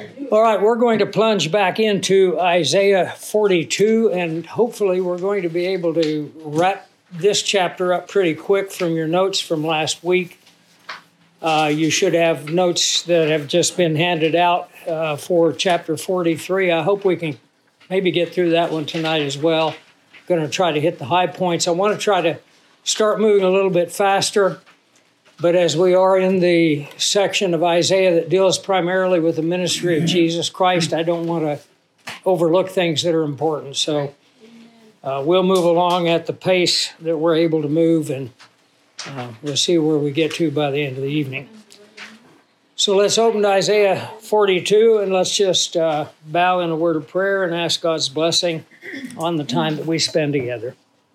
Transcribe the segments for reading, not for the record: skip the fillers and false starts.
All right, we're going to plunge back into Isaiah 42, and hopefully we're going to be able to wrap this chapter up pretty quick from your notes from last week. You should have notes that have just been handed out for chapter 43. I hope we can maybe get through that one tonight as well. I'm going to try to hit the high points. I want to try to start moving a little bit faster, but as we are in the section of Isaiah that deals primarily with the ministry of Jesus Christ, I don't want to overlook things that are important. So we'll move along at the pace that we're able to move, and we'll see where we get to by the end of the evening. So let's open to Isaiah 42, and let's just bow in a word of prayer and ask God's blessing on the time that we spend together.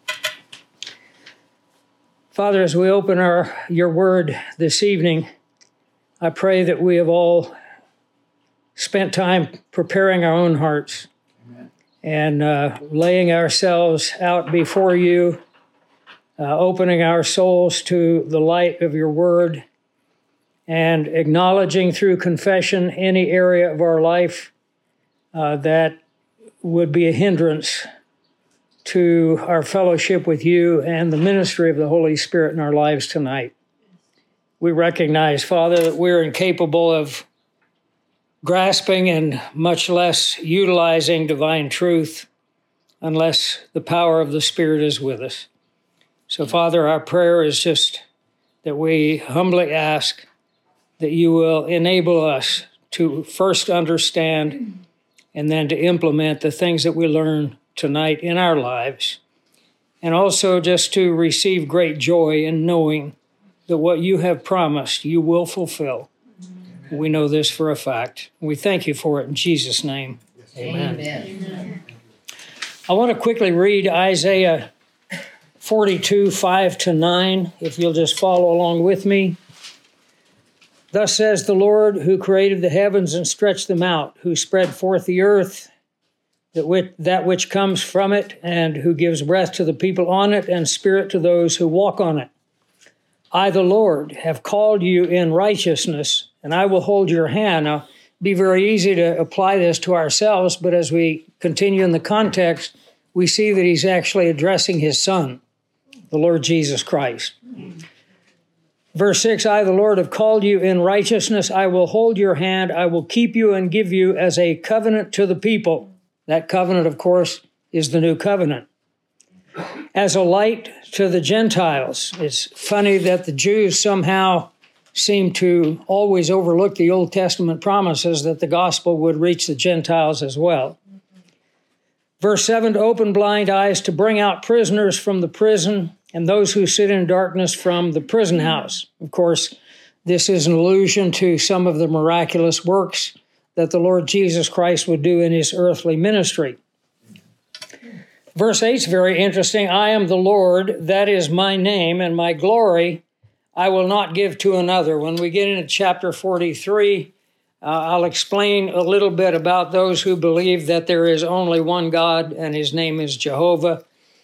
Father, as we open your word this evening, I pray that we have all spent time preparing our own hearts. Amen. And laying ourselves out before you, opening our souls to the light of your word, and acknowledging through confession any area of our life that would be a hindrance to our fellowship with you and the ministry of the Holy Spirit in our lives tonight. We recognize, Father, that we're incapable of grasping and much less utilizing divine truth unless the power of the Spirit is with us. So, Father, our prayer is just that we humbly ask that you will enable us to first understand and then to implement the things that we learn tonight in our lives, and also just to receive great joy in knowing that what you have promised you will fulfill. Amen. We know this for a fact. We thank you for it in Jesus' name. Yes. Amen. Amen. I want to quickly read Isaiah 42, 5-9, if you'll just follow along with me. Thus says the Lord, who created the heavens and stretched them out, who spread forth the earth, that which comes from it, and who gives breath to the people on it, and spirit to those who walk on it. I, the Lord, have called you in righteousness, and I will hold your hand. Now, it'd be very easy to apply this to ourselves, but as we continue in the context, we see that he's actually addressing his Son, the Lord Jesus Christ. Verse 6, I, the Lord, have called you in righteousness. I will hold your hand. I will keep you and give you as a covenant to the people. That covenant, of course, is the new covenant. As a light to the Gentiles. It's funny that the Jews somehow seem to always overlook the Old Testament promises that the gospel would reach the Gentiles as well. Verse 7, to open blind eyes, to bring out prisoners from the prison, and those who sit in darkness from the prison house. Of course, this is an allusion to some of the miraculous works that the Lord Jesus Christ would do in his earthly ministry. Verse 8 is very interesting. I am the Lord, that is my name, and my glory I will not give to another. When we get into chapter 43, I'll explain a little bit about those who believe that there is only one God, and his name is Jehovah.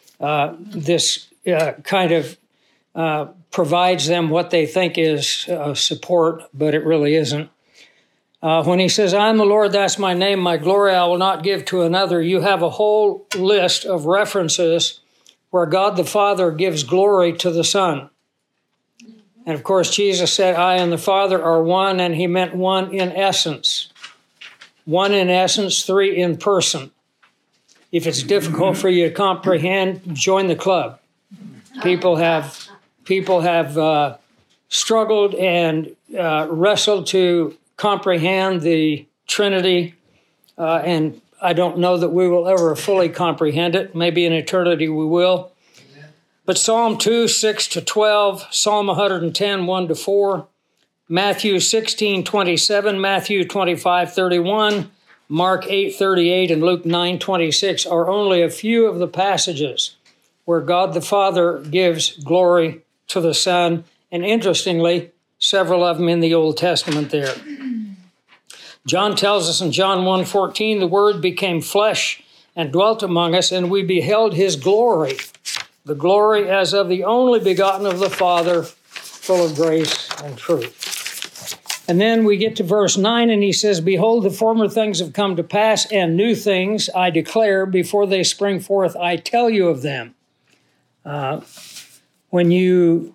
This kind of provides them what they think is support, but it really isn't. When he says, I'm the Lord, that's my name, my glory I will not give to another, you have a whole list of references where God the Father gives glory to the Son. And of course, Jesus said, I and the Father are one, and he meant one in essence. One in essence, three in person. If it's difficult for you to comprehend, join the club. People have struggled and wrestled to comprehend the Trinity, and I don't know that we will ever fully comprehend it. Maybe in eternity we will. Amen. But Psalm 2, 6-12, Psalm 110, 1-4, Matthew 16, 27, Matthew 25, 31, Mark 8, 38, and Luke 9, 26 are only a few of the passages where God the Father gives glory to the Son, and interestingly, several of them in the Old Testament there. John tells us in John 1:14, the Word became flesh and dwelt among us, and we beheld his glory, the glory as of the only begotten of the Father, full of grace and truth. And then we get to verse 9, and he says, Behold, the former things have come to pass, and new things I declare before they spring forth, I tell you of them. When you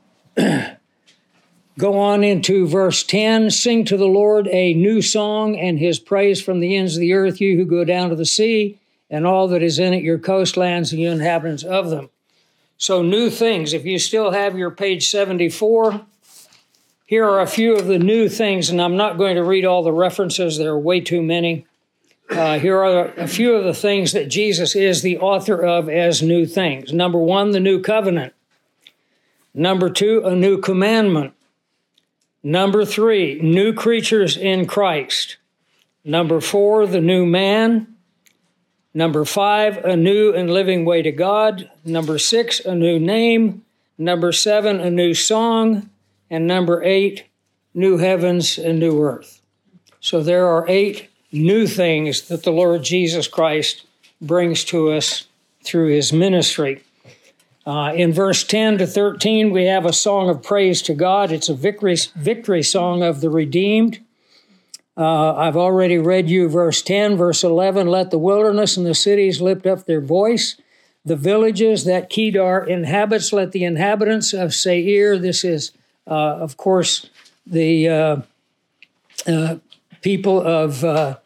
go on into verse 10, sing to the Lord a new song and his praise from the ends of the earth, you who go down to the sea, and all that is in it, your coastlands and you inhabitants of them. So new things. If you still have your page 74, here are a few of the new things, and I'm not going to read all the references. There are way too many. Here are a few of the things that Jesus is the author of as new things. Number 1, the new covenant. Number 2, a new commandment. Number 3, new creatures in Christ. Number 4, the new man. Number 5, a new and living way to God. Number 6, a new name. Number 7, a new song. And number 8, new heavens and new earth. So there are 8 new things that the Lord Jesus Christ brings to us through his ministry. In verse 10 to 13, we have a song of praise to God. It's a victory song of the redeemed. I've already read you verse 10. Verse 11, let the wilderness and the cities lift up their voice. The villages that Kedar inhabits, let the inhabitants of Seir, this is, of course, the people of the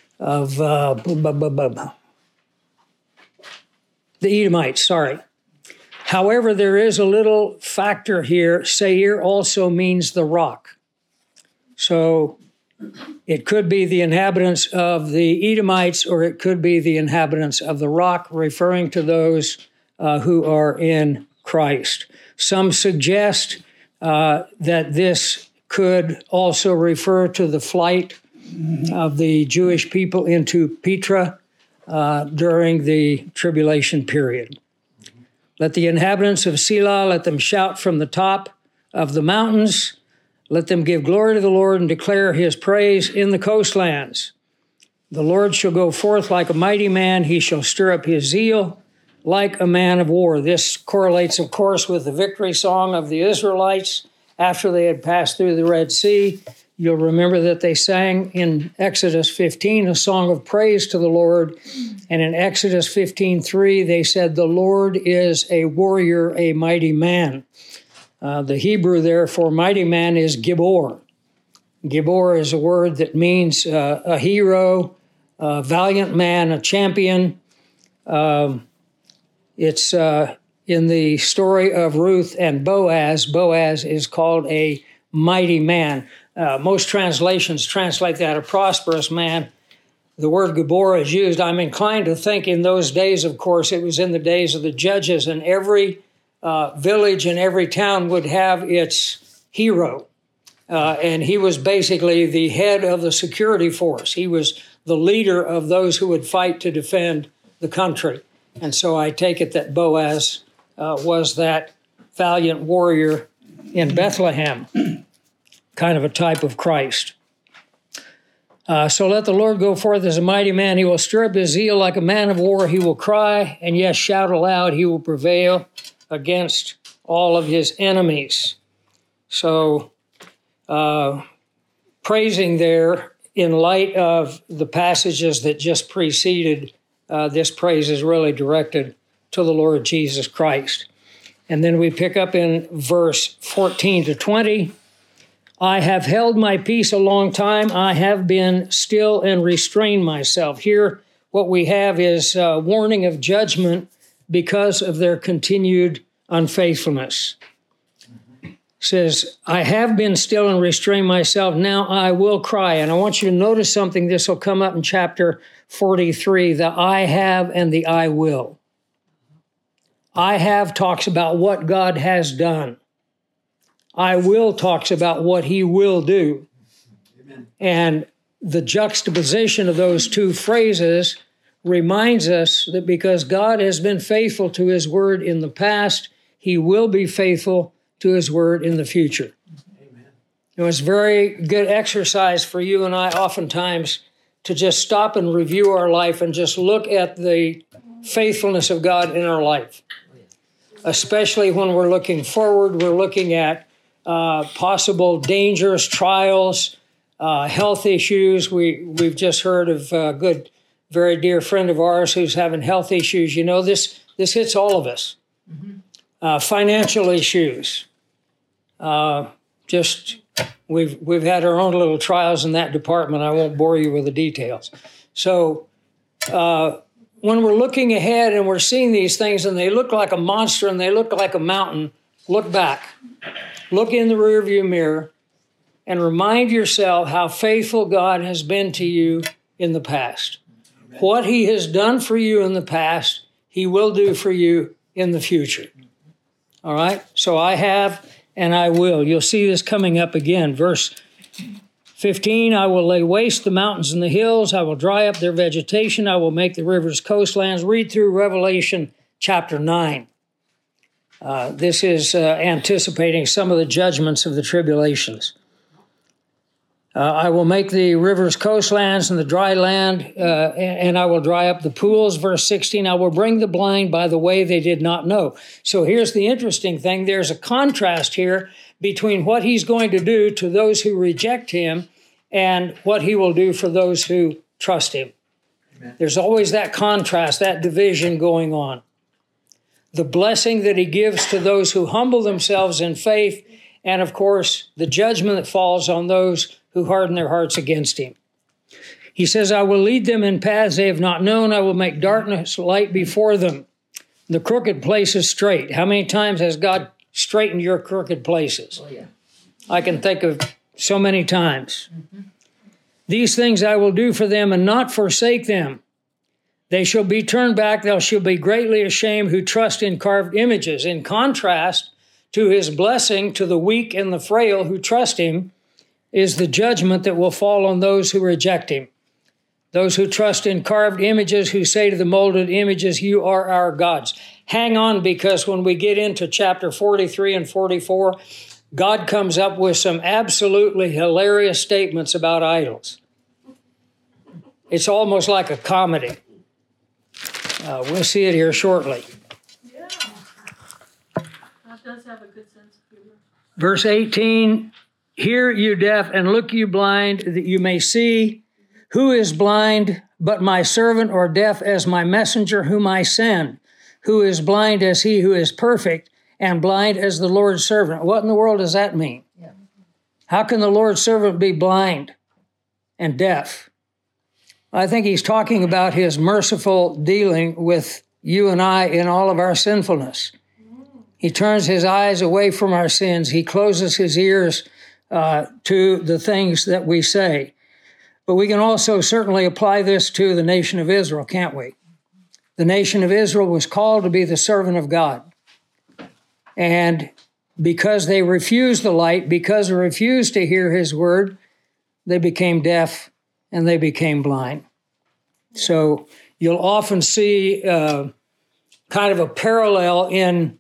Edomites, sorry. However, there is a little factor here. Seir also means the rock. So it could be the inhabitants of the Edomites, or it could be the inhabitants of the rock, referring to those who are in Christ. Some suggest that this could also refer to the flight of the Jewish people into Petra during the tribulation period. Let the inhabitants of Selah, let them shout from the top of the mountains. Let them give glory to the Lord and declare his praise in the coastlands. The Lord shall go forth like a mighty man. He shall stir up his zeal like a man of war. This correlates, of course, with the victory song of the Israelites after they had passed through the Red Sea. You'll remember that they sang in Exodus 15 a song of praise to the Lord. And in Exodus 15:3, they said, the Lord is a warrior, a mighty man. The Hebrew there for mighty man is Gibor. Gibor is a word that means a hero, a valiant man, a champion. It's in the story of Ruth and Boaz. Boaz is called a mighty man. Most translations translate that a prosperous man. The word Gibor is used. I'm inclined to think in those days, of course, it was in the days of the judges, and every village and every town would have its hero. And he was basically the head of the security force. He was the leader of those who would fight to defend the country. And so I take it that Boaz was that valiant warrior in Bethlehem, kind of a type of Christ. So let the Lord go forth as a mighty man. He will stir up his zeal like a man of war. He will cry, and yes, shout aloud. He will prevail against all of his enemies. So praising there in light of the passages that just preceded this praise is really directed to the Lord Jesus Christ. And then we pick up in verse 14 to 20. I have held my peace a long time. I have been still and restrained myself. Here, what we have is a warning of judgment because of their continued unfaithfulness. It says, I have been still and restrained myself. Now I will cry. And I want you to notice something. This will come up in chapter 43, the I have and the I will. I have talks about what God has done. I will talks about what he will do. Amen. And the juxtaposition of those two phrases reminds us that because God has been faithful to his word in the past, he will be faithful to his word in the future. Amen. It was very good exercise for you and I oftentimes to just stop and review our life and just look at the faithfulness of God in our life. Especially when we're looking forward, we're looking at possible dangers, trials, health issues. We've just heard of a good, very dear friend of ours who's having health issues. You know, this hits all of us. Financial issues. We've had our own little trials in that department. I won't bore you with the details. So when we're looking ahead and we're seeing these things and they look like a monster and they look like a mountain, look back. Look in the rearview mirror and remind yourself how faithful God has been to you in the past. Amen. What he has done for you in the past, he will do for you in the future. All right? So I have and I will. You'll see this coming up again. Verse 15, I will lay waste the mountains and the hills. I will dry up their vegetation. I will make the rivers coastlands. Read through Revelation chapter 9. This is anticipating some of the judgments of the tribulations. I will make the rivers coastlands and the dry land, and I will dry up the pools. Verse 16, I will bring the blind by the way they did not know. So here's the interesting thing. There's a contrast here between what he's going to do to those who reject him and what he will do for those who trust him. Amen. There's always that contrast, that division going on. The blessing that he gives to those who humble themselves in faith, and of course, the judgment that falls on those who harden their hearts against him. He says, I will lead them in paths they have not known. I will make darkness light before them. The crooked places straight. How many times has God straightened your crooked places? Oh, yeah. I can think of so many times. Mm-hmm. These things I will do for them and not forsake them. They shall be turned back. They shall be greatly ashamed who trust in carved images. In contrast to his blessing to the weak and the frail who trust him is the judgment that will fall on those who reject him. Those who trust in carved images, who say to the molded images, you are our gods. Hang on, because when we get into chapter 43 and 44, God comes up with some absolutely hilarious statements about idols. It's almost like a comedy. We'll see it here shortly. Yeah. That does have a good sense of humor. Verse 18, hear you deaf and look you blind, that you may see. Who is blind but my servant, or deaf as my messenger whom I send? Who is blind as he who is perfect, and blind as the Lord's servant? What in the world does that mean? Yeah. How can the Lord's servant be blind and deaf? I think he's talking about his merciful dealing with you and I in all of our sinfulness. He turns his eyes away from our sins. He closes his ears to the things that we say. But we can also certainly apply this to the nation of Israel, can't we? The nation of Israel was called to be the servant of God. And because they refused the light, because they refused to hear his word, they became deaf and they became blind. So you'll often see kind of a parallel in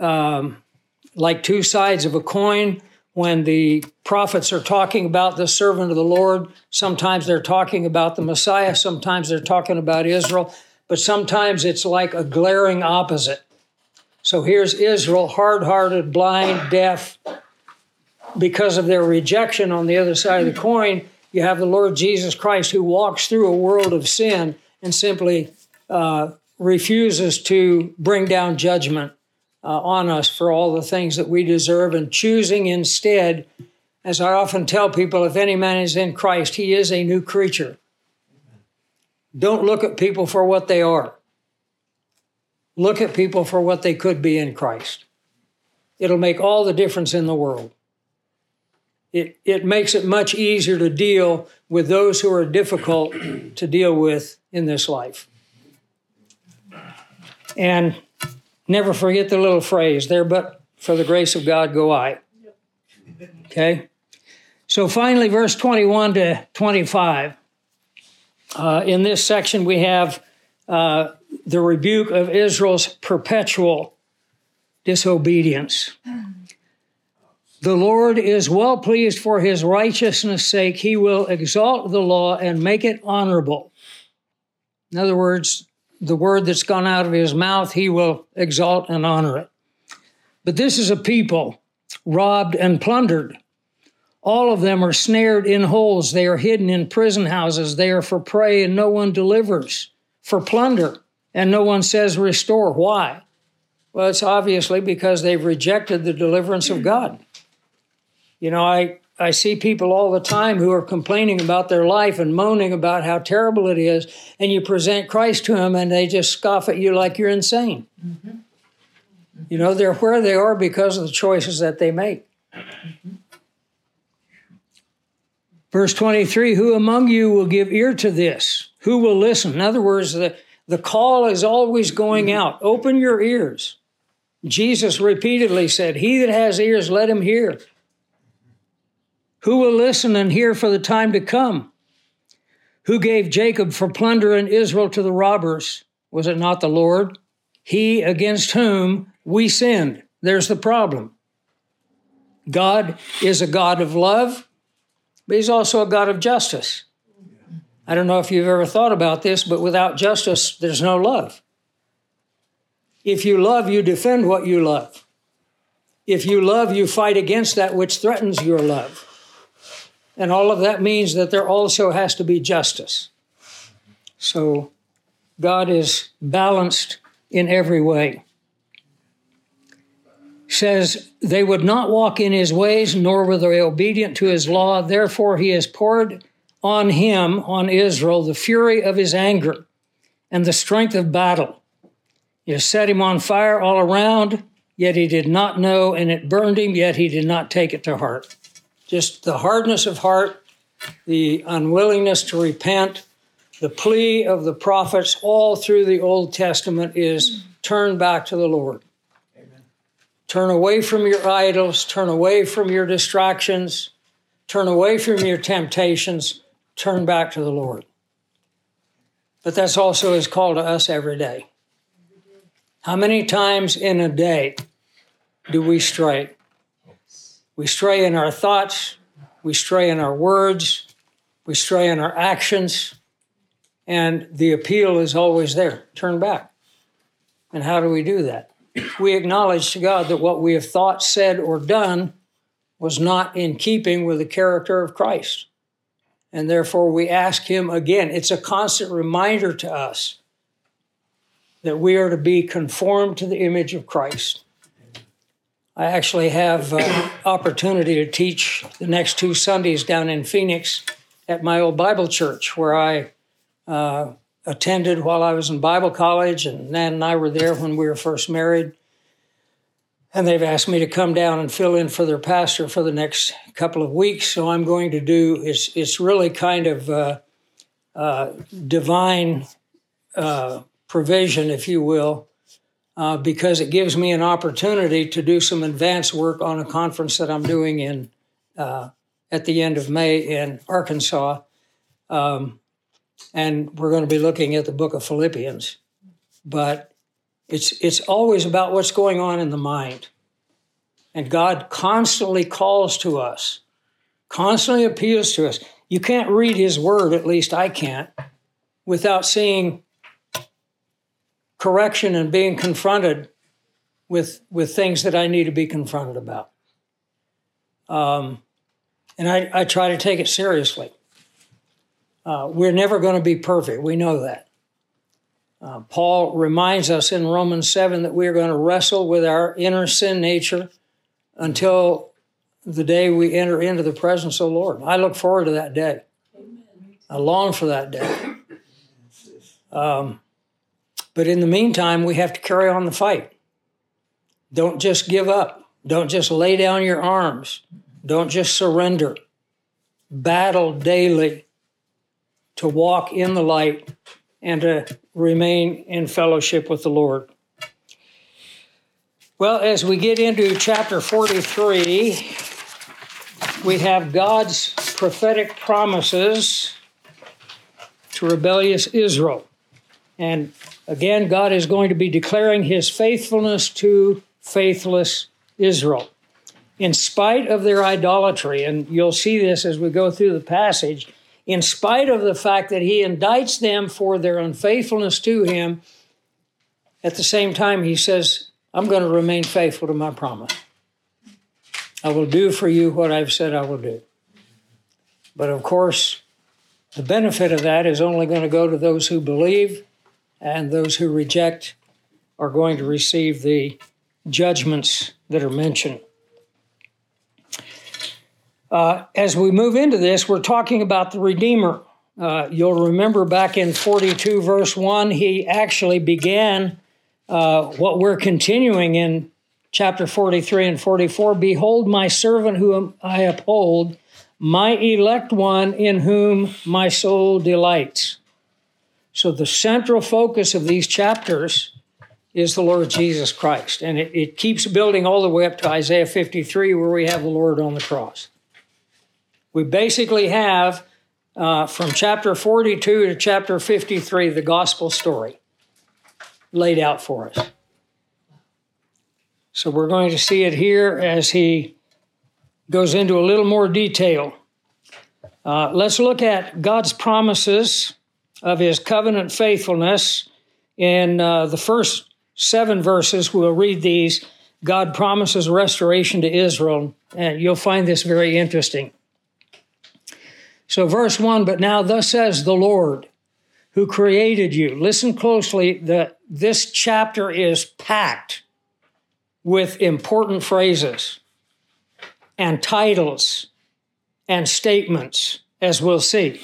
like two sides of a coin. When the prophets are talking about the servant of the Lord, sometimes they're talking about the Messiah, sometimes they're talking about Israel, but sometimes it's like a glaring opposite. So here's Israel, hard-hearted, blind, deaf. Because of their rejection on the other side of the coin, you have the Lord Jesus Christ who walks through a world of sin and simply refuses to bring down judgment on us for all the things that we deserve, and choosing instead, as I often tell people, if any man is in Christ, he is a new creature. Don't look at people for what they are. Look at people for what they could be in Christ. It'll make all the difference in the world. It makes it much easier to deal with those who are difficult to deal with in this life. And never forget the little phrase there, but for the grace of God go I. Okay? So finally, verse 21 to 25. In this section, we have the rebuke of Israel's perpetual disobedience. The Lord is well pleased for his righteousness' sake. He will exalt the law and make it honorable. In other words, the word that's gone out of his mouth, he will exalt and honor it. But this is a people robbed and plundered. All of them are snared in holes. They are hidden in prison houses. They are for prey and no one delivers, for plunder and no one says restore. Why? Well, it's obviously because they've rejected the deliverance of God. You know, I see people all the time who are complaining about their life and moaning about how terrible it is, and you present Christ to them and they just scoff at you like you're insane. Mm-hmm. You know, they're where they are because of the choices that they make. Mm-hmm. Verse 23, who among you will give ear to this? Who will listen? In other words, the call is always going out. Open your ears. Jesus repeatedly said, he that has ears, let him hear. Who will listen and hear for the time to come? Who gave Jacob for plunder and Israel to the robbers? Was it not the Lord? He against whom we sinned. There's the problem. God is a God of love, but he's also a God of justice. I don't know if you've ever thought about this, but without justice, there's no love. If you love, you defend what you love. If you love, you fight against that which threatens your love. And all of that means that there also has to be justice. So God is balanced in every way. Says, they would not walk in his ways, nor were they obedient to his law. Therefore, he has poured on him, on Israel, the fury of his anger and the strength of battle. He has set him on fire all around, yet he did not know, and it burned him, yet he did not take it to heart. Just the hardness of heart, the unwillingness to repent, the plea of the prophets all through the Old Testament is turn back to the Lord. Amen. Turn away from your idols, turn away from your distractions, turn away from your temptations, turn back to the Lord. But that's also his call to us every day. How many times in a day do we stray? We stray in our thoughts, we stray in our words, we stray in our actions, and the appeal is always there. Turn back. And how do we do that? We acknowledge to God that what we have thought, said, or done was not in keeping with the character of Christ. And therefore we ask him again. It's a constant reminder to us that we are to be conformed to the image of Christ. I actually have opportunity to teach the next 2 Sundays down in Phoenix at my old Bible church, where I attended while I was in Bible college, and Nan and I were there when we were first married. And they've asked me to come down and fill in for their pastor for the next couple of weeks. So I'm going to do, it's really kind of divine provision, if you will, because it gives me an opportunity to do some advanced work on a conference that I'm doing in at the end of May in Arkansas. And we're going to be looking at the book of Philippians. But it's always about what's going on in the mind. And God constantly calls to us, constantly appeals to us. You can't read his word, at least I can't, without seeing correction and being confronted with things that I need to be confronted about. And I try to take it seriously. We're never going to be perfect. We know that. Paul reminds us in Romans 7 that we're going to wrestle with our inner sin nature until the day we enter into the presence of the Lord. I look forward to that day. I long for that day. But in the meantime, we have to carry on the fight. Don't just give up. Don't just lay down your arms. Don't just surrender. Battle daily to walk in the light and to remain in fellowship with the Lord. Well, as we get into chapter 43, we have God's prophetic promises to rebellious Israel. And again, God is going to be declaring his faithfulness to faithless Israel. In spite of their idolatry, and you'll see this as we go through the passage, in spite of the fact that he indicts them for their unfaithfulness to him, at the same time he says, I'm going to remain faithful to my promise. I will do for you what I've said I will do. But of course, the benefit of that is only going to go to those who believe, and those who reject are going to receive the judgments that are mentioned. As we move into this, we're talking about the Redeemer. You'll remember back in 42 verse 1, he actually began what we're continuing in chapter 43 and 44. Behold, my servant whom I uphold, my elect one in whom my soul delights. So the central focus of these chapters is the Lord Jesus Christ. And it keeps building all the way up to Isaiah 53, where we have the Lord on the cross. We basically have, from chapter 42 to chapter 53, the gospel story laid out for us. So we're going to see it here as he goes into a little more detail. Let's look at God's promises of his covenant faithfulness. In the first 7 verses, we'll read these. God promises restoration to Israel, and you'll find this very interesting. So verse 1, but now thus says the Lord, who created you. Listen closely, this chapter is packed with important phrases and titles and statements, as we'll see.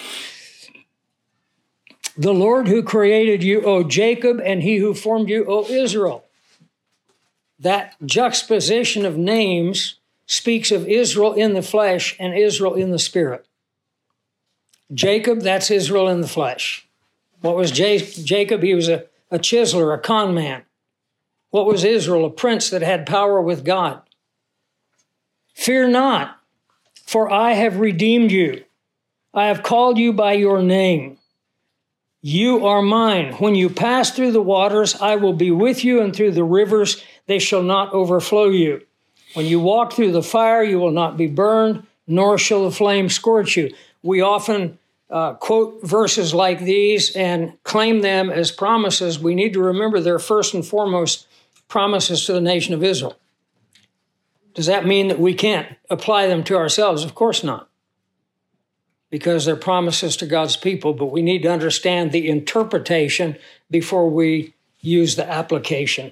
The Lord who created you, O Jacob, and he who formed you, O Israel. That juxtaposition of names speaks of Israel in the flesh and Israel in the spirit. Jacob, that's Israel in the flesh. What was Jacob? He was a chiseler, a con man. What was Israel? A prince that had power with God. Fear not, for I have redeemed you. I have called you by your name. You are mine. When you pass through the waters, I will be with you, and through the rivers, they shall not overflow you. When you walk through the fire, you will not be burned, nor shall the flame scorch you. We often quote verses like these and claim them as promises. We need to remember they're first and foremost promises to the nation of Israel. Does that mean that we can't apply them to ourselves? Of course not, because they're promises to God's people, but we need to understand the interpretation before we use the application.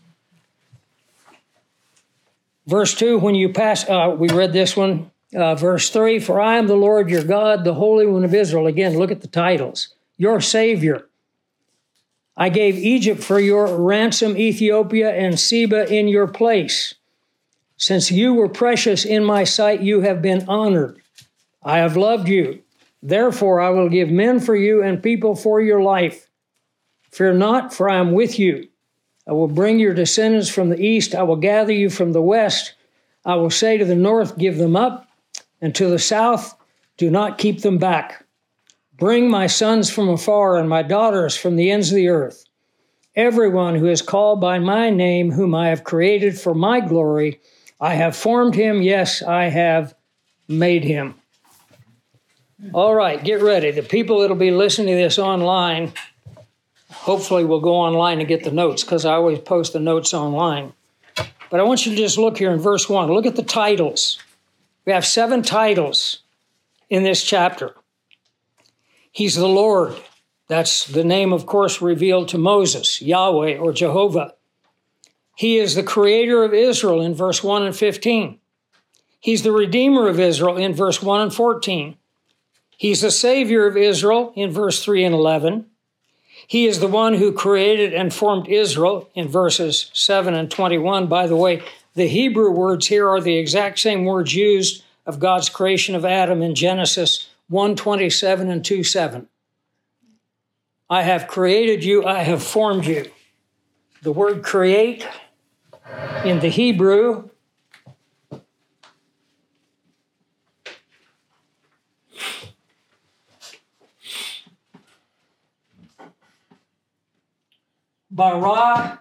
Verse 2, when you pass, we read this one. Verse 3, for I am the Lord your God, the Holy One of Israel. Again, look at the titles. Your Savior. I gave Egypt for your ransom, Ethiopia and Seba in your place. Since you were precious in my sight, you have been honored. I have loved you. Therefore, I will give men for you and people for your life. Fear not, for I am with you. I will bring your descendants from the east. I will gather you from the west. I will say to the north, give them up, and to the south, do not keep them back. Bring my sons from afar and my daughters from the ends of the earth. Everyone who is called by my name, whom I have created for my glory, I have formed him. Yes, I have made him. All right, get ready. The people that will be listening to this online, hopefully will go online and get the notes, because I always post the notes online. But I want you to just look here in verse 1. Look at the titles. We have 7 titles in this chapter. He's the Lord. That's the name, of course, revealed to Moses, Yahweh or Jehovah. He is the creator of Israel in verse 1 and 15. He's the Redeemer of Israel in verse 1 and 14. He's the Savior of Israel in verse 3 and 11. He is the one who created and formed Israel in verses 7 and 21. By the way, the Hebrew words here are the exact same words used of God's creation of Adam in Genesis 1:27 and 2:7. I have created you, I have formed you. The word create in the Hebrew bara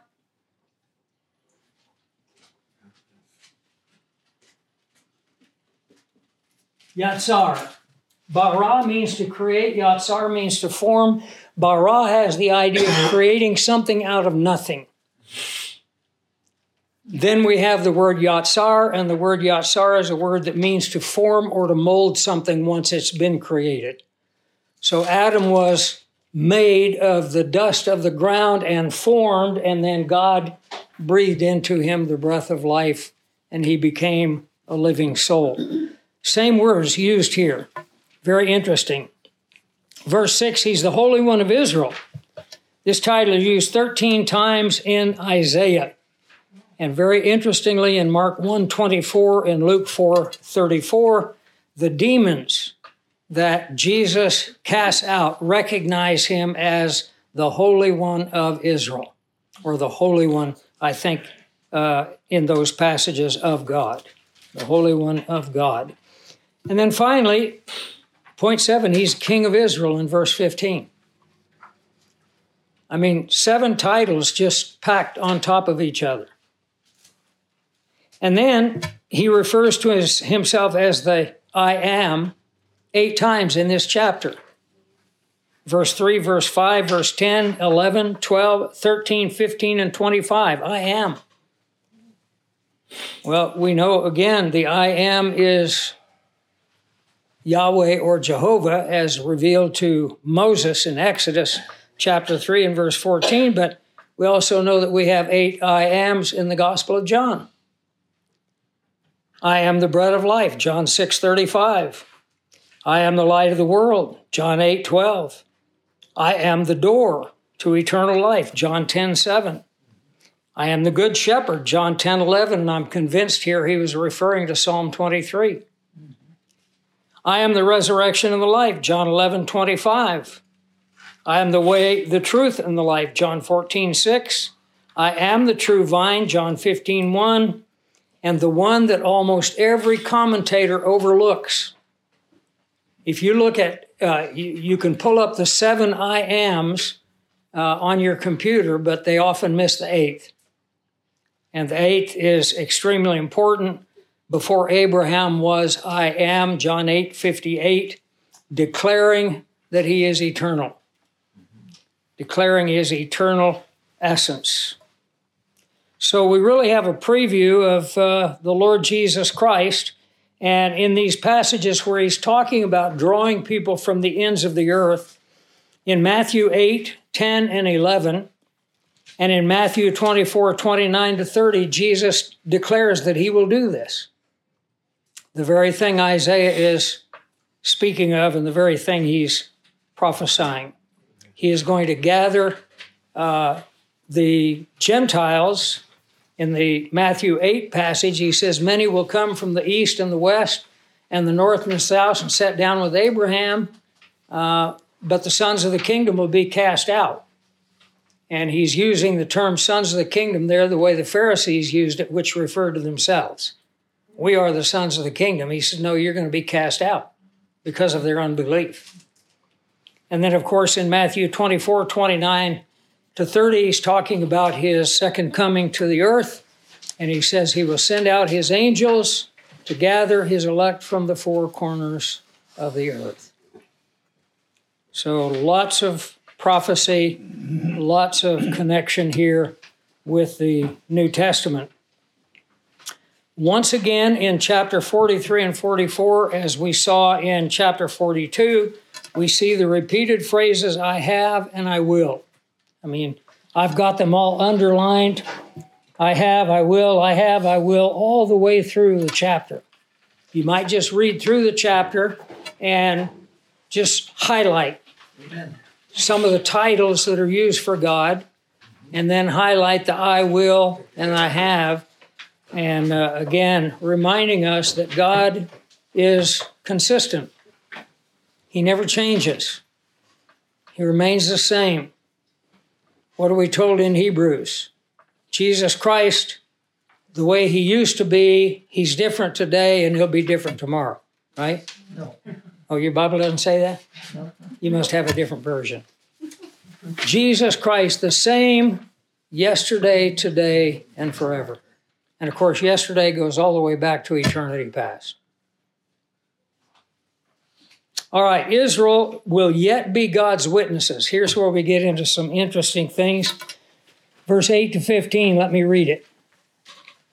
yatsar. Bara means to create, yatsar means to form. Bara has the idea of creating something out of nothing. Then we have the word yatsar, and the word yatsar is a word that means to form or to mold something once it's been created. So Adam was made of the dust of the ground and formed, and then God breathed into him the breath of life, and he became a living soul. Same words used here. Very interesting. Verse 6, he's the Holy One of Israel. This title is used 13 times in Isaiah. And very interestingly, in Mark 1:24 and Luke 4:34, the demons that Jesus casts out recognize him as the Holy One of Israel, or the Holy One, I think, in those passages of God, the Holy One of God. And then finally, point 7, he's King of Israel in verse 15. I mean, 7 titles just packed on top of each other. And then he refers to himself as the I am 8 times in this chapter. Verse 3, verse 5, verse 10, 11, 12, 13, 15, and 25. I am. Well, we know again the I am is Yahweh or Jehovah as revealed to Moses in Exodus chapter 3 and verse 14, but we also know that we have 8 I ams in the Gospel of John. I am the bread of life, John 6:35. I am the light of the world, John 8:12. I am the door to eternal life, John 10:7. I am the good shepherd, John 10:11, and I'm convinced here he was referring to Psalm 23. I am the resurrection and the life, John 11:25. I am the way, the truth, and the life, John 14:6. I am the true vine, John 15:1. And the one that almost every commentator overlooks. If you look at, you can pull up the 7 I ams on your computer, but they often miss the 8th. And the 8th is extremely important. Before Abraham was I am, John 8:58, declaring that he is eternal. Declaring his eternal essence. So we really have a preview of the Lord Jesus Christ. And in these passages where he's talking about drawing people from the ends of the earth, in Matthew 8, 10, and 11, and in Matthew 24, 29 to 30, Jesus declares that he will do this. The very thing Isaiah is speaking of and the very thing he's prophesying. He is going to gather the Gentiles. In the Matthew 8 passage, he says, many will come from the east and the west and the north and the south and sit down with Abraham, but the sons of the kingdom will be cast out. And he's using the term sons of the kingdom there the way the Pharisees used it, which referred to themselves. We are the sons of the kingdom. He says, no, you're going to be cast out because of their unbelief. And then, of course, in Matthew 24, 29 to 30, he's talking about his second coming to the earth, and he says he will send out his angels to gather his elect from the 4 corners of the earth. So lots of prophecy, lots of connection here with the New Testament. Once again, in chapter 43 and 44, as we saw in chapter 42, we see the repeated phrases, I have and I will. I mean, I've got them all underlined. I have, I will, all the way through the chapter. You might just read through the chapter and just highlight some of the titles that are used for God, and then highlight the I will and I have. And again, reminding us that God is consistent. He never changes. He remains the same. What are we told in Hebrews? Jesus Christ, the way he used to be, he's different today and he'll be different tomorrow, right? No. Oh, your Bible doesn't say that? No. You must have a different version. Jesus Christ, the same yesterday, today, and forever. And of course, yesterday goes all the way back to eternity past. All right, Israel will yet be God's witnesses. Here's where we get into some interesting things. Verse 8 to 15, let me read it.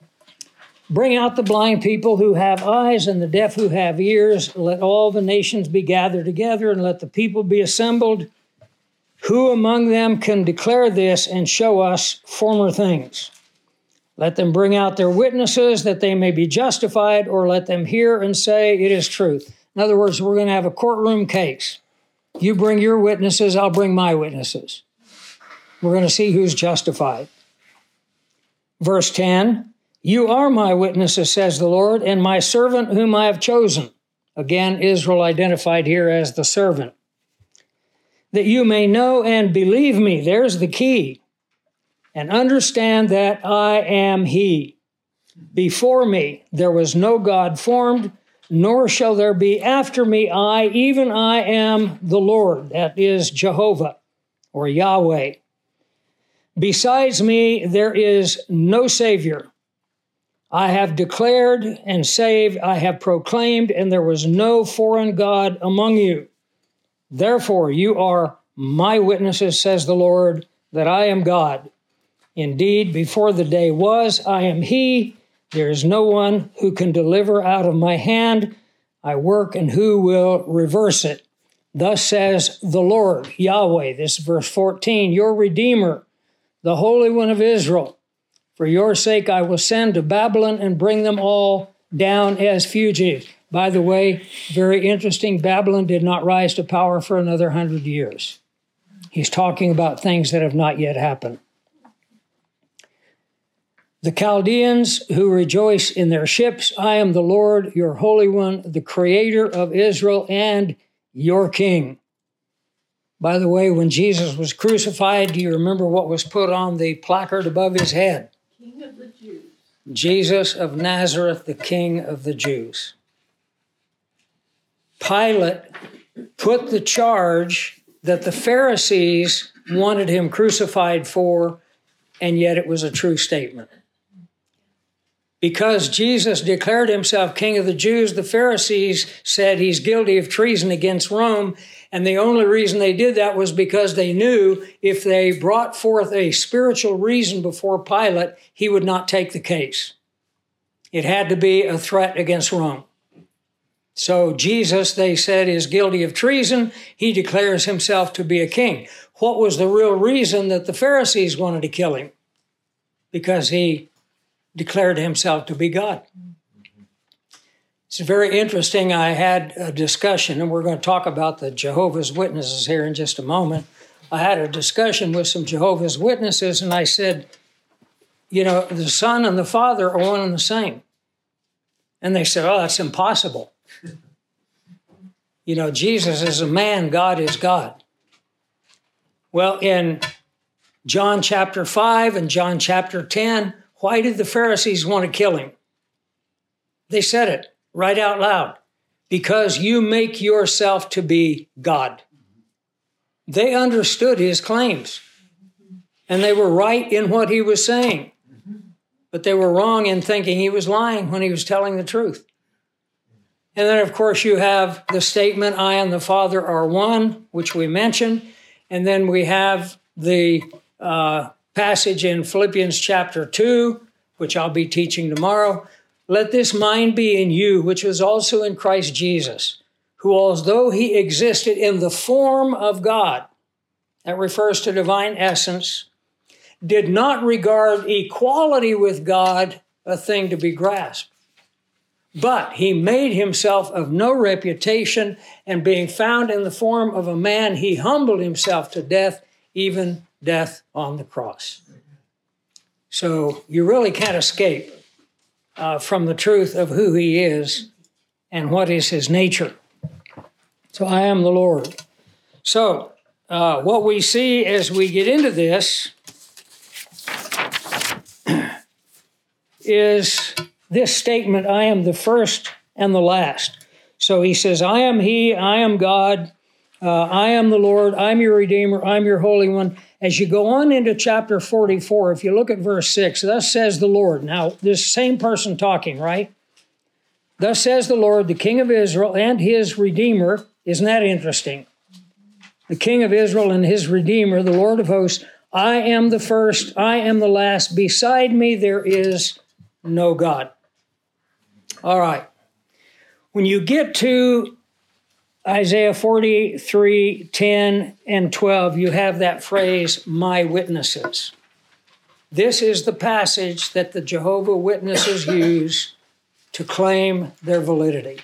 Bring out the blind people who have eyes and the deaf who have ears. Let all the nations be gathered together and let the people be assembled. Who among them can declare this and show us former things? Let them bring out their witnesses that they may be justified, or let them hear and say it is truth. In other words, we're going to have a courtroom case. You bring your witnesses, I'll bring my witnesses. We're going to see who's justified. Verse 10, you are my witnesses, says the Lord, and my servant whom I have chosen. Again, Israel identified here as the servant. That you may know and believe me, there's the key, and understand that I am he. Before me there was no God formed, nor shall there be after me. Even I am the Lord, that is Jehovah, or Yahweh. Besides me there is no Savior. I have declared and saved, I have proclaimed, and there was no foreign God among you. Therefore you are my witnesses, says the Lord, that I am God. Indeed, before the day was, I am he. There is no one who can deliver out of my hand. I work, and who will reverse it? Thus says the Lord, Yahweh, this is verse 14, your Redeemer, the Holy One of Israel. For your sake I will send to Babylon and bring them all down as fugitives. By the way, very interesting, Babylon did not rise to power for another 100 years. He's talking about things that have not yet happened. The Chaldeans who rejoice in their ships, I am the Lord, your Holy One, the Creator of Israel and your King. By the way, when Jesus was crucified, do you remember what was put on the placard above his head? King of the Jews. Jesus of Nazareth, the King of the Jews. Pilate put the charge that the Pharisees wanted him crucified for, and yet it was a true statement. Because Jesus declared himself King of the Jews, the Pharisees said he's guilty of treason against Rome, and the only reason they did that was because they knew if they brought forth a spiritual reason before Pilate, he would not take the case. It had to be a threat against Rome. So Jesus, they said, is guilty of treason. He declares himself to be a king. What was the real reason that the Pharisees wanted to kill him? Because he declared himself to be God. It's very interesting. I had a discussion, and we're going to talk about the Jehovah's Witnesses here in just a moment. I had a discussion with some Jehovah's Witnesses, and I said, you know, the Son and the Father are one and the same. And they said, oh, that's impossible. You know, Jesus is a man, God is God. Well, in John chapter 5 and John chapter 10, why did the Pharisees want to kill him? They said it right out loud. Because you make yourself to be God. They understood his claims. And they were right in what he was saying. But they were wrong in thinking he was lying when he was telling the truth. And then, of course, you have the statement, I and the Father are one, which we mentioned. And then we have the passage in Philippians chapter 2, which I'll be teaching tomorrow. Let this mind be in you, which was also in Christ Jesus, who, although he existed in the form of God, that refers to divine essence, did not regard equality with God a thing to be grasped. But he made himself of no reputation, and being found in the form of a man, he humbled himself to death, even death on the cross. So you really can't escape from the truth of who he is and what is his nature. So I am the Lord. So what we see as we get into this is this statement, I am the first and the last. So he says, I am he, I am God, I am the Lord, I'm your Redeemer, I'm your Holy One. As you go on into chapter 44, if you look at verse 6, thus says the Lord. Now, this same person talking, right? Thus says the Lord, the King of Israel and his Redeemer. Isn't that interesting? The King of Israel and his Redeemer, the Lord of hosts, I am the first, I am the last. Beside me there is no God. All right. When you get to Isaiah 43, 10, and 12, you have that phrase, my witnesses. This is the passage that the Jehovah's Witnesses use to claim their validity.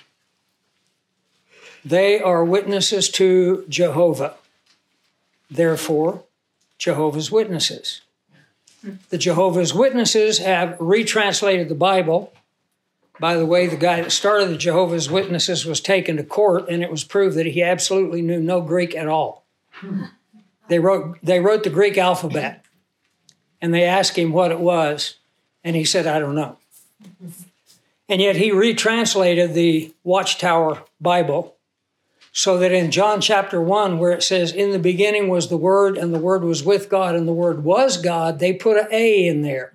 They are witnesses to Jehovah. Therefore, Jehovah's Witnesses. The Jehovah's Witnesses have retranslated the Bible. By the way, the guy that started the Jehovah's Witnesses was taken to court, and it was proved that he absolutely knew no Greek at all. They wrote the Greek alphabet, and they asked him what it was, and he said, I don't know. And yet he retranslated the Watchtower Bible so that in John chapter 1, where it says, in the beginning was the Word, and the Word was with God, and the Word was God, they put an A in there.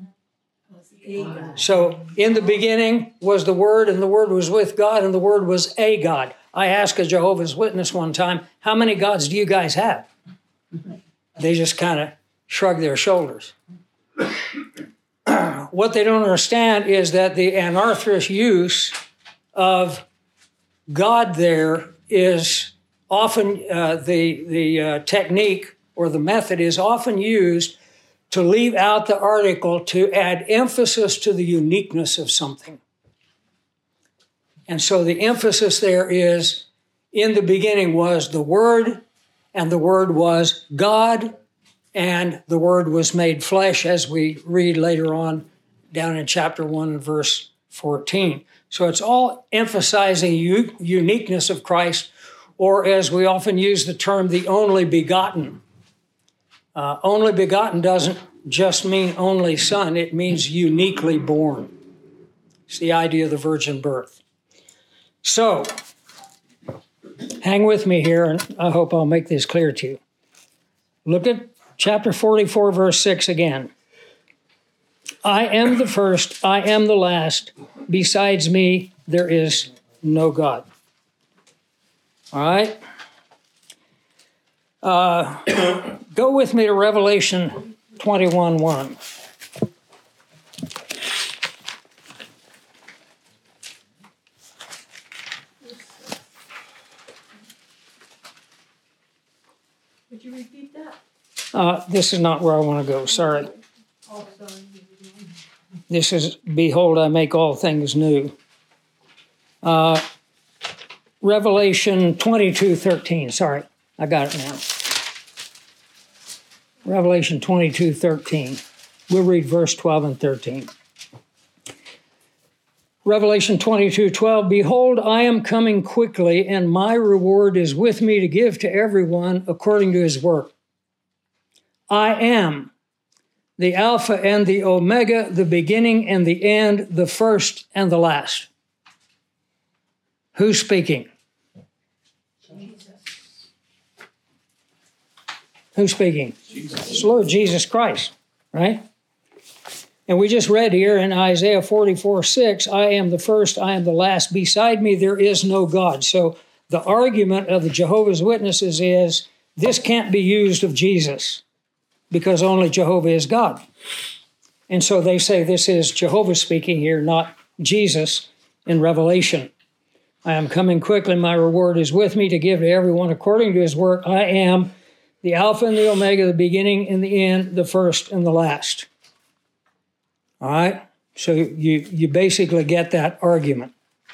So, in the beginning was the Word, and the Word was with God, and the Word was a God. I asked a Jehovah's Witness one time, how many gods do you guys have? They just kind of shrugged their shoulders. What they don't understand is that the anarthrous use of God there is often, the technique or the method is often used to leave out the article to add emphasis to the uniqueness of something. And so the emphasis there is, in the beginning was the Word, and the Word was God, and the Word was made flesh, as we read later on down in chapter 1 and verse 14. So it's all emphasizing uniqueness of Christ, or as we often use the term, the only begotten. Only begotten doesn't just mean only son, it means uniquely born. It's the idea of the virgin birth. So, hang with me here, and I hope I'll make this clear to you. Look at chapter 44, verse 6 again. I am the first, I am the last. Besides me, there is no God. All right? Go with me to Revelation 21:1. Would you repeat that? This is not where I want to go. Sorry. Oh, sorry. This is, behold, I make all things new. Revelation 22:13. Sorry, I got it now. Revelation 22:13. We'll read verse 12 and 13. Revelation 22:12. Behold, I am coming quickly, and my reward is with me to give to everyone according to his work. I am the Alpha and the Omega, the beginning and the end, the first and the last. Who's speaking? Jesus. Who's speaking? Jesus. It's Lord Jesus Christ, right? And we just read here in Isaiah 44:6, I am the first, I am the last. Beside me, there is no God. So the argument of the Jehovah's Witnesses is this can't be used of Jesus because only Jehovah is God. And so they say this is Jehovah speaking here, not Jesus in Revelation. I am coming quickly, my reward is with me to give to everyone according to his work. I am the Alpha and the Omega, the beginning and the end, the first and the last. All right? So you basically get that argument.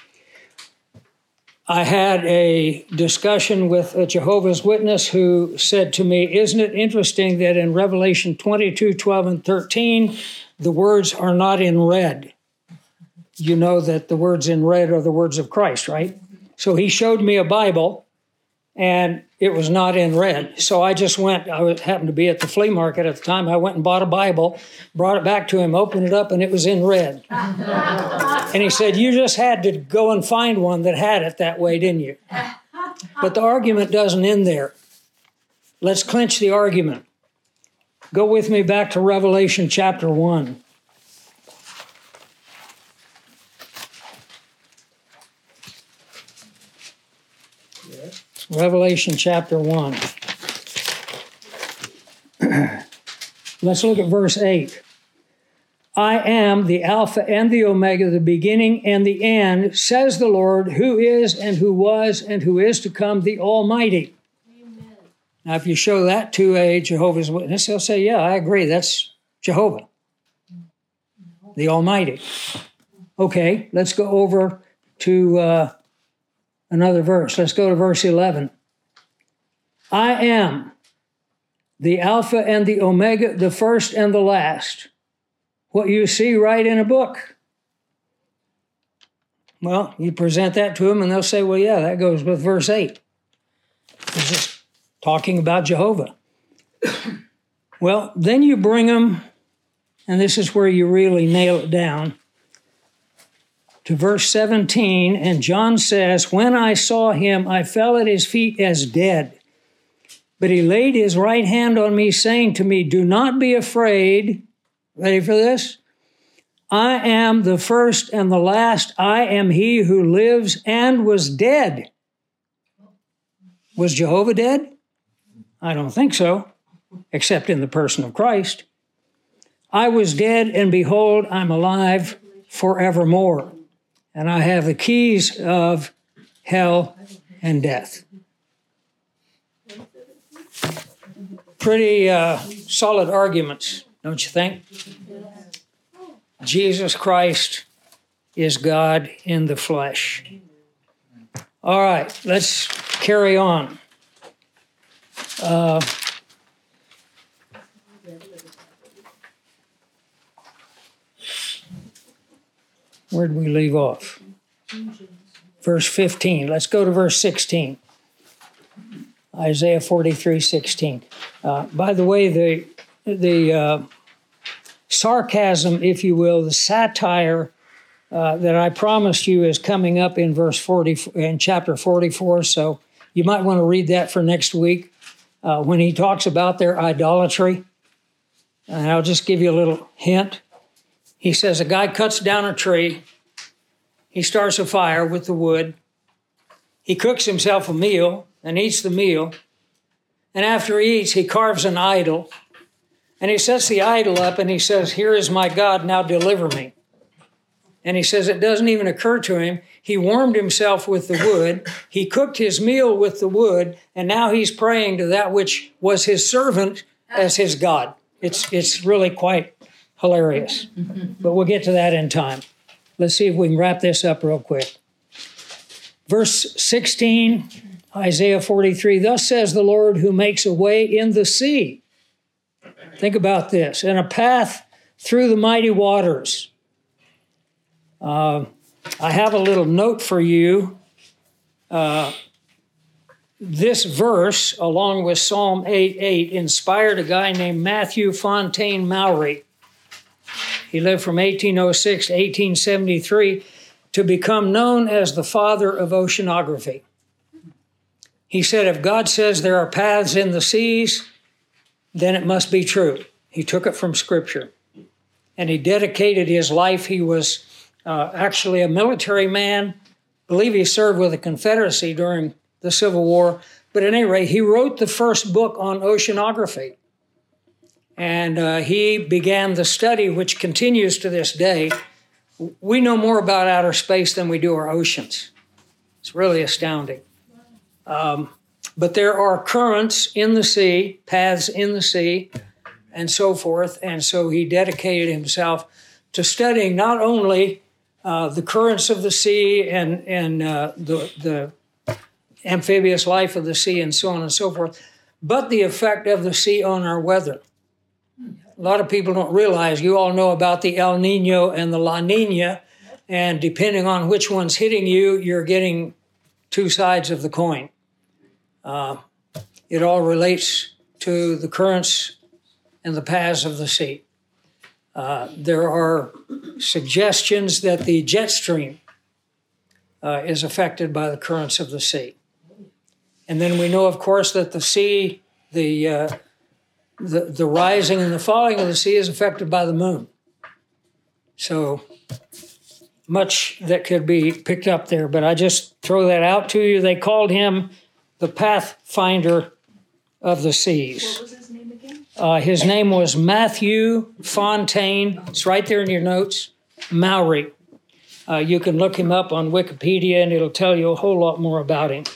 I had a discussion with a Jehovah's Witness who said to me, isn't it interesting that in Revelation 22:12 and 13, the words are not in red? You know that the words in red are the words of Christ, right? So he showed me a Bible, and it was not in red. So I just went, happened to be at the flea market at the time, I went and bought a Bible, brought it back to him, opened it up, and it was in red. And he said, you just had to go and find one that had it that way, didn't you? But the argument doesn't end there. Let's clinch the argument. Go with me back to Revelation chapter 1. Revelation chapter 1. Let's look at verse 8. I am the Alpha and the Omega, the beginning and the end, says the Lord, who is and who was and who is to come, the Almighty. Amen. Now, if you show that to a Jehovah's Witness, they'll say, yeah, I agree, that's Jehovah, the Almighty. Okay, let's go over to another verse. Let's go to verse 11. I am the Alpha and the Omega, the first and the last. What you see right in a book. Well, you present that to them and they'll say, well, yeah, that goes with verse 8. It's just talking about Jehovah. Well, then you bring them, and this is where you really nail it down, to verse 17, and John says, when I saw him, I fell at his feet as dead. But he laid his right hand on me, saying to me, do not be afraid. Ready for this? I am the first and the last. I am he who lives and was dead. Was Jehovah dead? I don't think so, except in the person of Christ. I was dead, and behold, I'm alive forevermore. And I have the keys of hell and death. Pretty solid arguments, don't you think? Jesus Christ is God in the flesh. All right, let's carry on. Where did we leave off? Verse 15. Let's go to verse 16. Isaiah 43:16. By the way, the sarcasm, if you will, the satire that I promised you is coming up in in chapter 44. So you might want to read that for next week when he talks about their idolatry. And I'll just give you a little hint. He says a guy cuts down a tree. He starts a fire with the wood. He cooks himself a meal and eats the meal. And after he eats, he carves an idol. And he sets the idol up and he says, here is my God, now deliver me. And he says it doesn't even occur to him. He warmed himself with the wood. He cooked his meal with the wood. And now he's praying to that which was his servant as his God. It's really quite hilarious. But we'll get to that in time. Let's see if we can wrap this up real quick. Verse 16, Isaiah 43, thus says the Lord who makes a way in the sea. Think about this. And a path through the mighty waters. I have a little note for you. This verse, along with Psalm 8:8, inspired a guy named Matthew Fontaine Maury. He lived from 1806 to 1873 to become known as the father of oceanography. He said, if God says there are paths in the seas, then it must be true. He took it from Scripture. And he dedicated his life. He was actually a military man. I believe he served with the Confederacy during the Civil War. But at any rate, he wrote the first book on oceanography. And he began the study, which continues to this day. We know more about outer space than we do our oceans. It's really astounding. But there are currents in the sea, paths in the sea, and so forth. And so he dedicated himself to studying not only the currents of the sea and the amphibious life of the sea and so on and so forth, but the effect of the sea on our weather. A lot of people don't realize, you all know about the El Nino and the La Nina, and depending on which one's hitting you, you're getting two sides of the coin. It all relates to the currents and the paths of the sea. There are suggestions that the jet stream is affected by the currents of the sea. And then we know, of course, that the sea, the rising and the falling of the sea is affected by the moon. So much that could be picked up there, but I just throw that out to you. They called him the pathfinder of the seas. What was his name again? His name was Matthew Fontaine. It's right there in your notes. Mowry. You can look him up on Wikipedia and it'll tell you a whole lot more about him.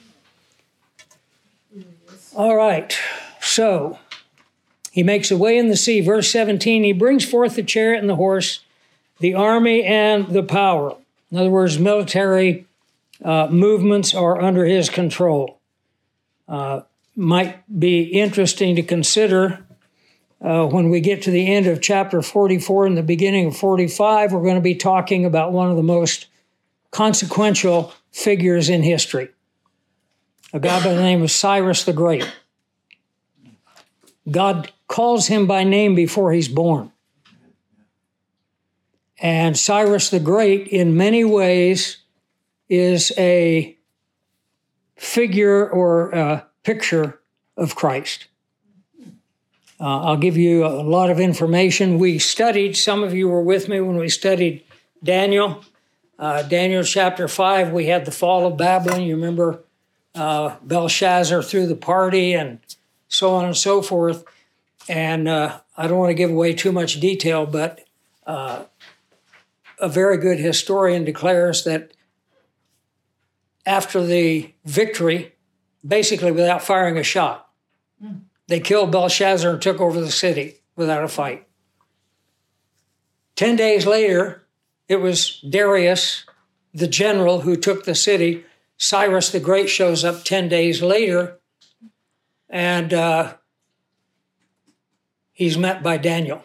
All right. So he makes a way in the sea. Verse 17, he brings forth the chariot and the horse, the army and the power. In other words, military movements are under his control. Might be interesting to consider when we get to the end of chapter 44 and the beginning of 45, we're going to be talking about one of the most consequential figures in history, a guy by the name of Cyrus the Great. God calls him by name before he's born. And Cyrus the Great, in many ways, is a figure or a picture of Christ. I'll give you a lot of information. We studied, some of you were with me when we studied Daniel. Daniel chapter 5, we had the fall of Babylon. You remember Belshazzar threw the party and so on and so forth. And I don't want to give away too much detail, but a very good historian declares that after the victory, basically without firing a shot, they killed Belshazzar and took over the city without a fight. 10 days later, it was Darius, the general, who took the city. Cyrus the Great shows up 10 days later, and he's met by Daniel.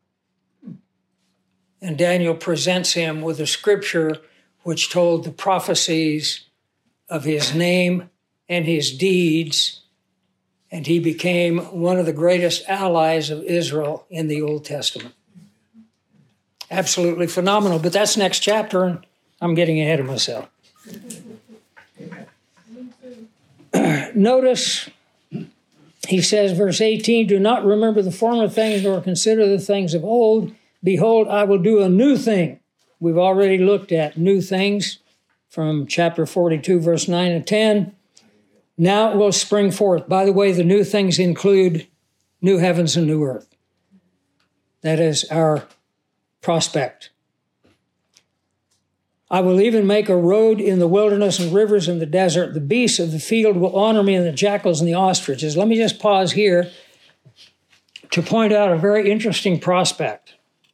And Daniel presents him with a scripture which told the prophecies of his name and his deeds, and he became one of the greatest allies of Israel in the Old Testament. Absolutely phenomenal, but that's next chapter, and I'm getting ahead of myself. Notice, he says, verse 18, do not remember the former things nor consider the things of old. Behold, I will do a new thing. We've already looked at new things from chapter 42, verse 9 and 10. Now it will spring forth. By the way, the new things include new heavens and new earth. That is our prospect. I will even make a road in the wilderness and rivers in the desert. The beasts of the field will honor me, and the jackals and the ostriches. Let me just pause here to point out a very interesting prospect.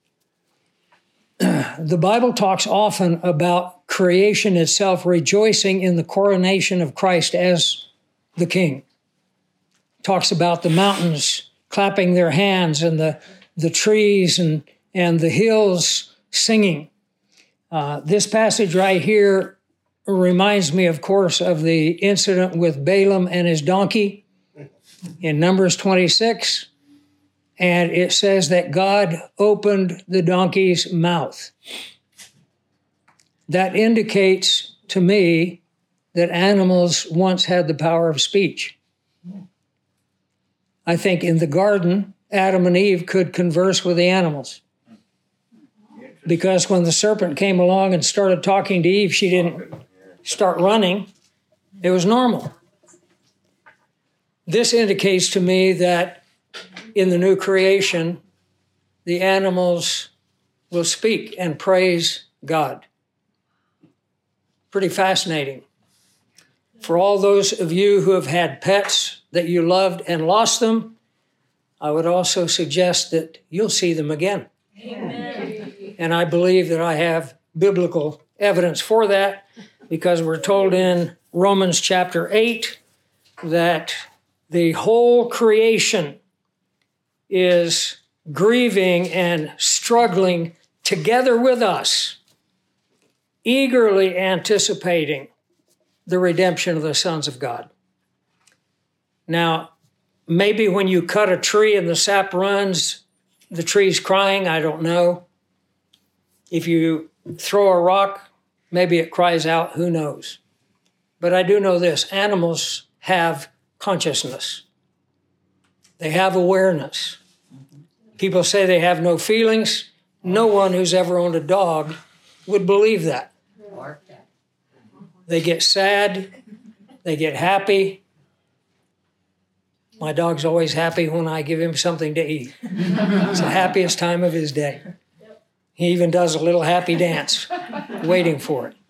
The Bible talks often about creation itself rejoicing in the coronation of Christ as the King. Talks about the mountains clapping their hands and the trees and the hills singing. This passage right here reminds me, of course, of the incident with Balaam and his donkey in Numbers 26. And it says that God opened the donkey's mouth. That indicates to me that animals once had the power of speech. I think in the garden, Adam and Eve could converse with the animals. Because when the serpent came along and started talking to Eve, she didn't start running. It was normal. This indicates to me that in the new creation, the animals will speak and praise God. Pretty fascinating. For all those of you who have had pets that you loved and lost them, I would also suggest that you'll see them again. Amen. And I believe that I have biblical evidence for that, because we're told in Romans chapter 8 that the whole creation is grieving and struggling together with us, eagerly anticipating the redemption of the sons of God. Now, maybe when you cut a tree and the sap runs, the tree's crying, I don't know. If you throw a rock, maybe it cries out, who knows? But I do know this, animals have consciousness. They have awareness. People say they have no feelings. No one who's ever owned a dog would believe that. They get sad, they get happy, My dog's always happy when I give him something to eat. It's the happiest time of his day. He even does a little happy dance, waiting for it.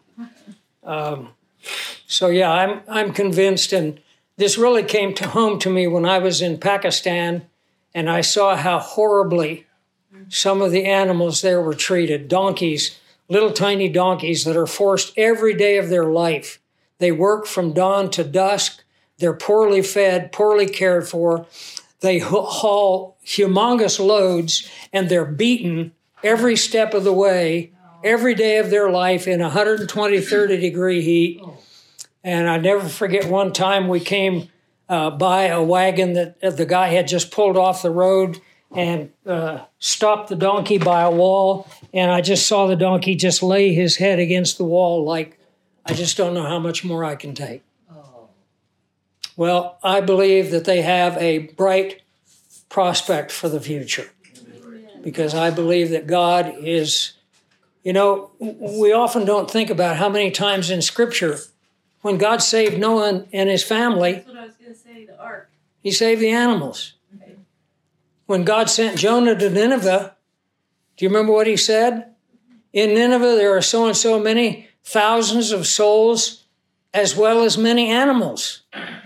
So yeah, I'm convinced, and this really came home to me when I was in Pakistan, and I saw how horribly some of the animals there were treated. Donkeys, little tiny donkeys that are forced every day of their life. They work from dawn to dusk. They're poorly fed, poorly cared for. They haul humongous loads, and they're beaten every step of the way, every day of their life in 120, 30 degree heat. And I never forget one time we came by a wagon that the guy had just pulled off the road and stopped the donkey by a wall. And I just saw the donkey just lay his head against the wall like, I just don't know how much more I can take. Well, I believe that they have a bright prospect for the future, because I believe that God is, we often don't think about how many times in Scripture, when God saved Noah and his family, That's what I was going to say, the ark. He saved the animals. Okay. When God sent Jonah to Nineveh, do you remember what he said? In Nineveh, there are so and so many thousands of souls, as well as many animals.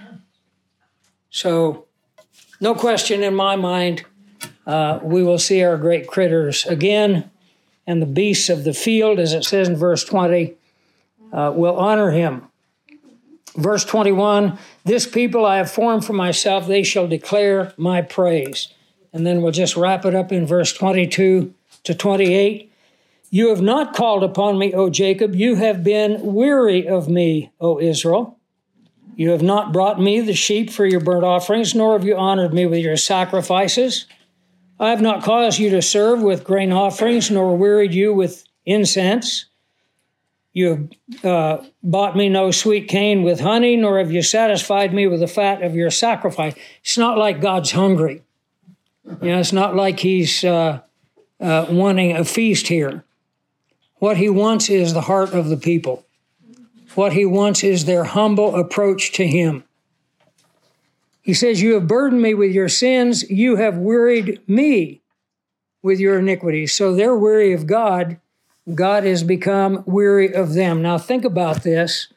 So, no question in my mind, we will see our great critters again, and the beasts of the field, as it says in verse 20, will honor him. Verse 21, this people I have formed for myself, they shall declare my praise. And then we'll just wrap it up in verse 22 to 28. You have not called upon me, O Jacob. You have been weary of me, O Israel. You have not brought me the sheep for your burnt offerings, nor have you honored me with your sacrifices. I have not caused you to serve with grain offerings, nor wearied you with incense. You have bought me no sweet cane with honey, nor have you satisfied me with the fat of your sacrifice. It's not like God's hungry. It's not like he's wanting a feast here. What he wants is the heart of the people. What he wants is their humble approach to him. He says, you have burdened me with your sins. You have wearied me with your iniquities. So they're weary of God. God has become weary of them. Now think about this.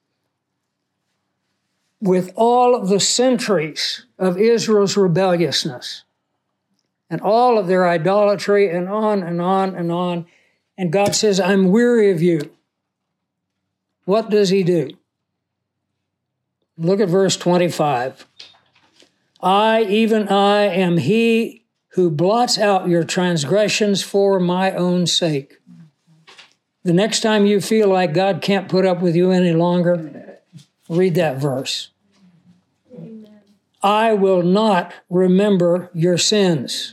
With all of the centuries of Israel's rebelliousness and all of their idolatry and on and on and on, and God says, I'm weary of you. What does he do? Look at verse 25. I, even I, am he who blots out your transgressions for my own sake. The next time you feel like God can't put up with you any longer, read that verse. Amen. I will not remember your sins.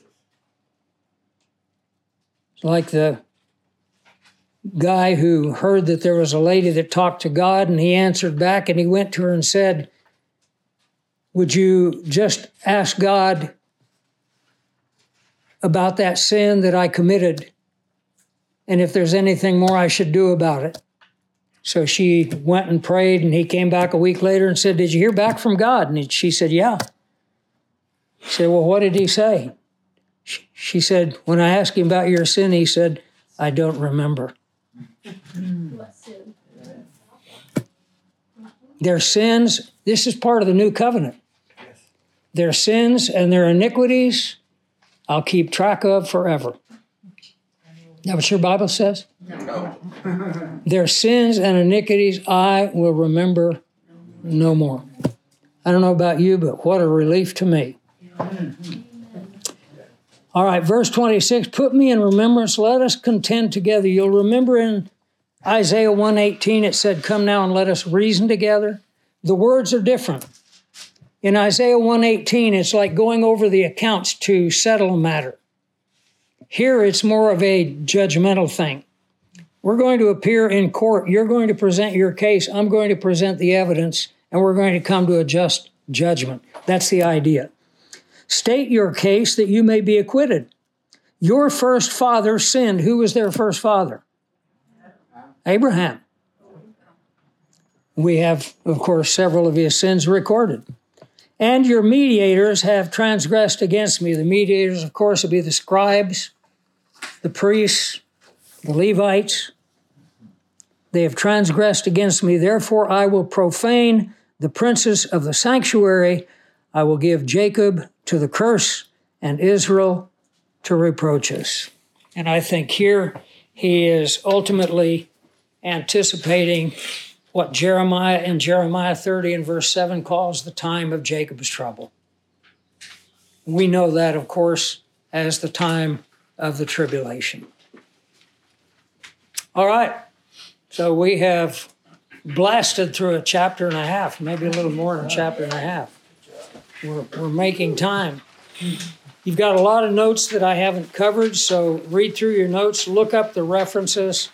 It's like the guy who heard that there was a lady that talked to God, and he answered back, and he went to her and said, would you just ask God about that sin that I committed, and if there's anything more I should do about it? So she went and prayed, and he came back a week later and said, did you hear back from God? And she said, yeah. He said, well, what did he say? She said, when I asked him about your sin, he said, I don't remember. Their sins, this is part of the new covenant. Their sins and their iniquities, I'll keep track of forever. Is that what your Bible says? No. Their sins and iniquities, I will remember no more. I don't know about you, but what a relief to me. All right, verse 26, put me in remembrance, let us contend together. You'll remember in Isaiah 1:18, it said, come now and let us reason together. The words are different. In Isaiah 1:18, it's like going over the accounts to settle a matter. Here, it's more of a judgmental thing. We're going to appear in court. You're going to present your case. I'm going to present the evidence, and we're going to come to a just judgment. That's the idea. State your case that you may be acquitted. Your first father sinned. Who was their first father? Abraham. We have, of course, several of his sins recorded. And your mediators have transgressed against me. The mediators, of course, would be the scribes, the priests, the Levites. They have transgressed against me. Therefore, I will profane the princes of the sanctuary. I will give Jacob to the curse and Israel to reproaches. And I think here he is ultimately anticipating what Jeremiah in Jeremiah 30 and verse 7 calls the time of Jacob's trouble. We know that, of course, as the time of the tribulation. All right, so we have blasted through a chapter and a half, maybe a little more than a chapter and a half. We're making time. You've got a lot of notes that I haven't covered, so read through your notes, look up the references.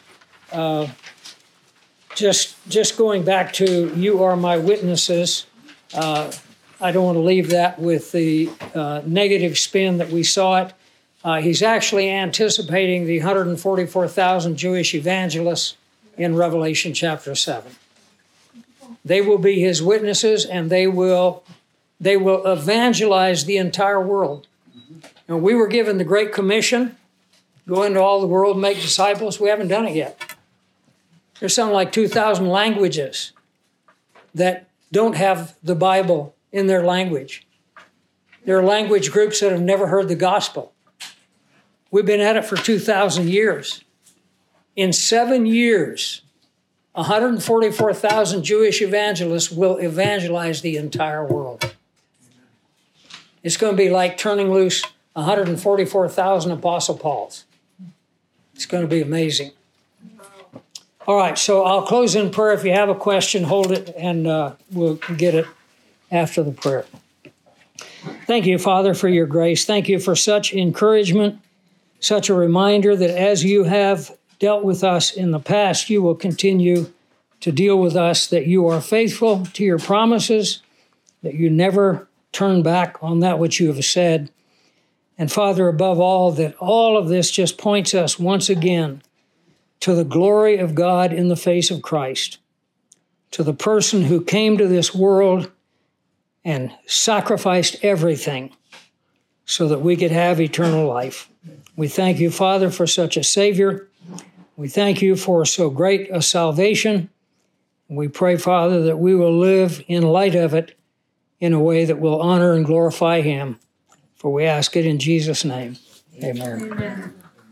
Just going back to "You are my witnesses," I don't want to leave that with the negative spin that we saw it. He's actually anticipating the 144,000 Jewish evangelists in Revelation chapter 7. They will be his witnesses, and they will evangelize the entire world. And we were given the Great Commission, go into all the world, make disciples. We haven't done it yet. There's something like 2,000 languages that don't have the Bible in their language. There are language groups that have never heard the gospel. We've been at it for 2,000 years. In 7 years, 144,000 Jewish evangelists will evangelize the entire world. It's going to be like turning loose 144,000 Apostle Pauls. It's going to be amazing. All right, so I'll close in prayer. If you have a question, hold it, and we'll get it after the prayer. Thank you, Father, for your grace. Thank you for such encouragement, such a reminder that as you have dealt with us in the past, you will continue to deal with us, that you are faithful to your promises, that you never turn back on that which you have said. And Father, above all, that all of this just points us once again to the glory of God in the face of Christ, to the person who came to this world and sacrificed everything so that we could have eternal life. We thank you, Father, for such a Savior. We thank you for so great a salvation. We pray, Father, that we will live in light of it in a way that will honor and glorify him. For we ask it in Jesus' name. Amen. Amen.